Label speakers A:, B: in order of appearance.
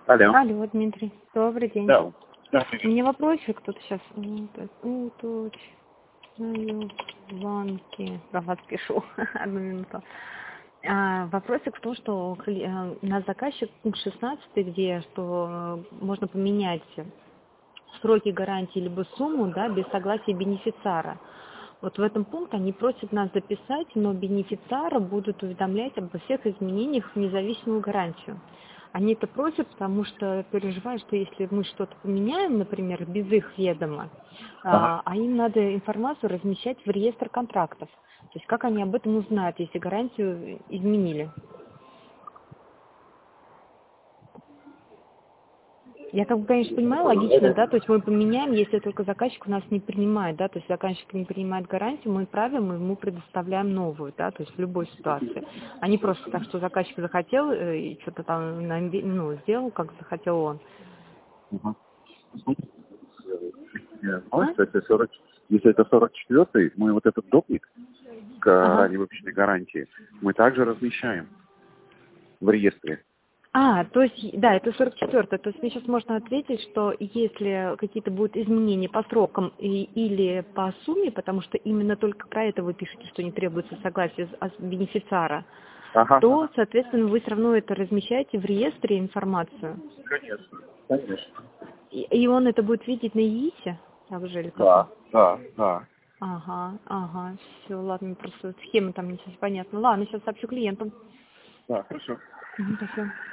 A: Алло.
B: Алло, Дмитрий. Добрый день.
A: Да. Да.
B: У меня вопросик тут сейчас. Уточняю банки. Про вас пишу. Одну минуту. Вопросик в том, что у нас заказчик пункт 16, где что можно поменять сроки гарантии либо сумму, да, без согласия бенефициара. Вот в этом пункте они просят нас записать, но бенефициара будут уведомлять обо всех изменениях в независимую гарантию. Они это просят, потому что переживают, что если мы что-то поменяем, например, без их ведома,
A: Ага.
B: а им надо информацию размещать в реестр контрактов. То есть как они об этом узнают, если гарантию изменили? Я как бы, конечно, понимаю, логично, да, то есть мы поменяем, если только заказчик у нас не принимает, да, то есть заказчик не принимает гарантию, мы правим, мы ему предоставляем новую, да, то есть в любой ситуации. А не просто так, что заказчик захотел и что-то там сделал, как захотел он.
A: Угу. Если это 44-й, мы вот этот допник к
B: Ага.
A: ранее выпущенной гарантии, мы также размещаем в реестре.
B: То есть, да, это 44-й. То есть мне сейчас можно ответить, что если какие-то будут изменения по срокам или по сумме, потому что именно только про это вы пишете, что не требуется согласие бенефициара,
A: Ага,
B: то,
A: ага.
B: соответственно, вы все равно это размещаете в реестре информацию.
A: Конечно, конечно.
B: И он это будет видеть на ИИСе? Также или как?
A: Да.
B: Ага. Все, ладно, просто схема там не совсем понятна. Ладно, сейчас сообщу клиентам.
A: Да, хорошо.
B: Спасибо.